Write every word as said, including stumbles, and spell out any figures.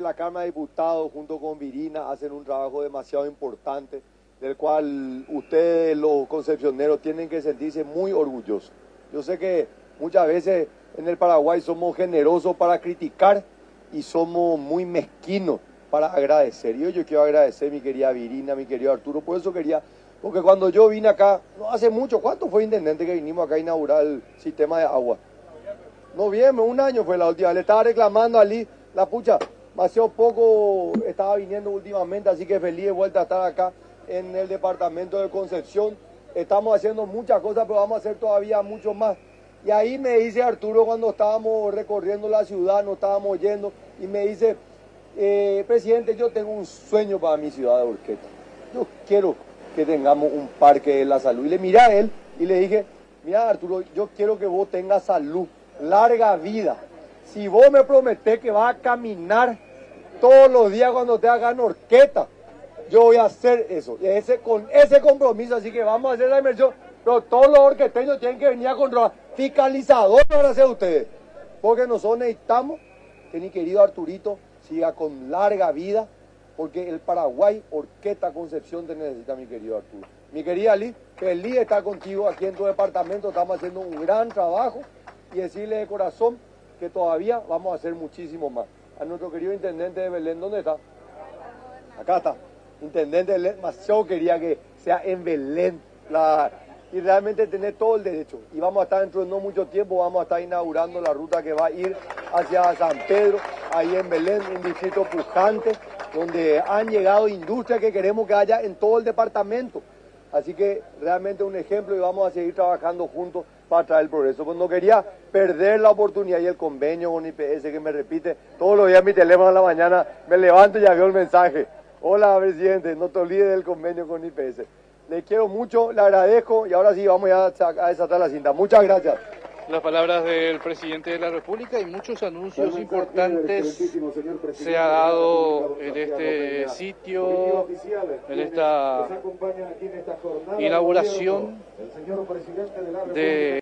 la Cámara de Diputados junto con Virina hacen un trabajo demasiado importante, del cual ustedes los concepcioneros tienen que sentirse muy orgullosos. Yo sé que muchas veces en el Paraguay somos generosos para criticar y somos muy mezquinos para agradecer. Y yo, yo quiero agradecer a mi querida Virina, a mi querido Arturo, por eso quería, porque cuando yo vine acá, no hace mucho, ¿cuánto fue intendente que vinimos acá a inaugurar el sistema de agua? Noviembre, un año fue la última, le estaba reclamando a Ali, la pucha, demasiado poco estaba viniendo últimamente, así que feliz de vuelta a estar acá en el departamento de Concepción. Estamos haciendo muchas cosas, pero vamos a hacer todavía mucho más. Y ahí me dice Arturo cuando estábamos recorriendo la ciudad, nos estábamos yendo, y me dice, eh, presidente, yo tengo un sueño para mi ciudad de Urqueta. Yo quiero que tengamos un parque de la salud. Y le miré a él y le dije, mira Arturo, yo quiero que vos tengas salud, larga vida. Si vos me prometés que vas a caminar todos los días cuando te hagan Urqueta, yo voy a hacer eso. Y ese, con ese compromiso, así que vamos a hacer la inversión. Pero todos los orqueteños tienen que venir a controlar. Fiscalizadores van a ser ustedes. Porque nosotros necesitamos que mi querido Arturito siga con larga vida. Porque el Paraguay, Urqueta, Concepción te necesita, mi querido Arturo. Mi querida Ali, feliz de estar contigo aquí en tu departamento. Estamos haciendo un gran trabajo. Y decirle de corazón que todavía vamos a hacer muchísimo más. A nuestro querido intendente de Belén, ¿dónde está? Acá está. Intendente de Belén, demasiado quería que sea en Belén. La... y realmente tener todo el derecho. Y vamos a estar dentro de no mucho tiempo, vamos a estar inaugurando la ruta que va a ir hacia San Pedro, ahí en Belén, un distrito pujante, donde han llegado industrias que queremos que haya en todo el departamento. Así que realmente un ejemplo y vamos a seguir trabajando juntos para traer el progreso. Pues no quería perder la oportunidad y el convenio con I P S que me repite todos los días en mi teléfono a la mañana, me levanto y ya veo el mensaje. Hola, presidente, no te olvides del convenio con I P S. Le quiero mucho, le agradezco y ahora sí vamos ya a desatar la cinta. Muchas gracias. Las palabras del presidente de la República y muchos anuncios importantes se ha dado en este sitio, en esta inauguración de